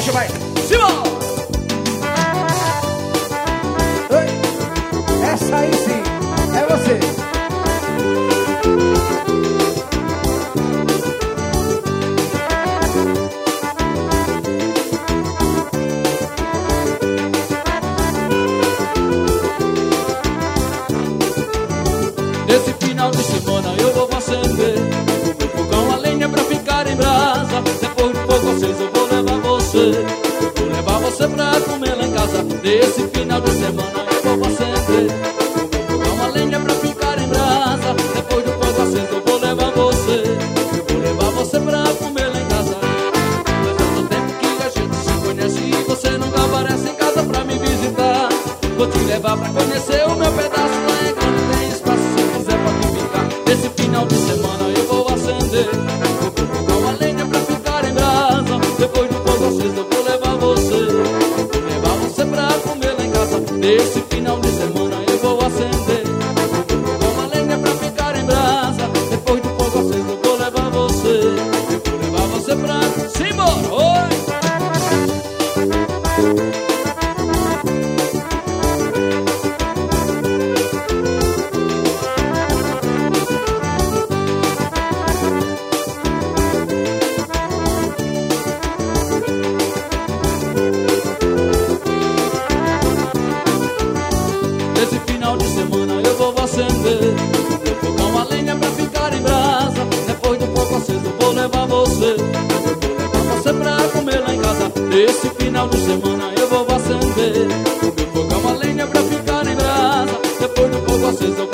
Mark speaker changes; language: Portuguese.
Speaker 1: puxa, vai. Simão! Essa aí sim, é você.
Speaker 2: Esse final de semana eu vou acender o meu fogão a lenha pra ficar em brasa. Depois do fogo aceso eu vou levar você. Eu vou levar você pra comer lá em casa. Nesse final de semana eu vou acender o meu fogão a lenha pra ficar em brasa. Depois do fogo aceso eu vou levar você. Eu vou levar você pra comer lá em casa. Faz tanto tempo que a gente se conhece e você nunca aparece em casa pra me visitar. Vou te levar pra conhecer o meu pedaço lá em grande, tem espaço. Esse final de semana eu vou acender o meu fogão a lenha pra ficar em brasa. Depois do fogo aceso eu vou levar você. Eu vou levar você pra comer lá em casa. Nesse final de semana eu vou acender o meu fogão a lenha pra ficar em brasa. Depois do fogo aceso eu vou levar você. Eu vou levar você pra... Simbora! Oi! Esse final de semana eu vou acender o meu fogão a lenha pra ficar em brasa. Depois do fogo aceso eu vou levar você. Eu vou levar você pra comer lá em casa. Esse final de semana eu vou acender o meu fogão a lenha pra ficar em brasa. Depois do fogo aceso eu